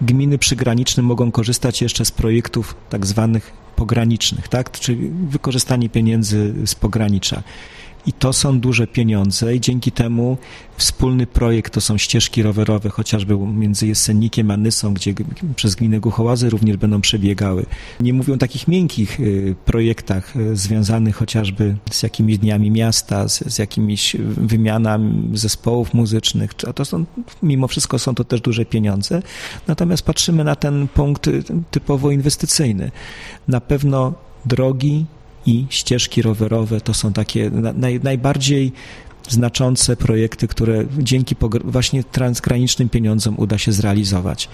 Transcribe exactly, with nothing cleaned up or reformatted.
gminy przygraniczne mogą korzystać jeszcze z projektów tak zwanych pogranicznych, tak? Czyli wykorzystanie pieniędzy z pogranicza. I to są duże pieniądze i dzięki temu wspólny projekt to są ścieżki rowerowe, chociażby między Jesenikiem a Nysą, gdzie przez gminę Głuchołazy również będą przebiegały. Nie mówię o takich miękkich projektach związanych chociażby z jakimiś dniami miasta, z, z jakimiś wymianami zespołów muzycznych. A to są, mimo wszystko są to też duże pieniądze. Natomiast patrzymy na ten punkt typowo inwestycyjny. Na pewno drogi i ścieżki rowerowe to są takie naj, najbardziej znaczące projekty, które dzięki właśnie transgranicznym pieniądzom uda się zrealizować.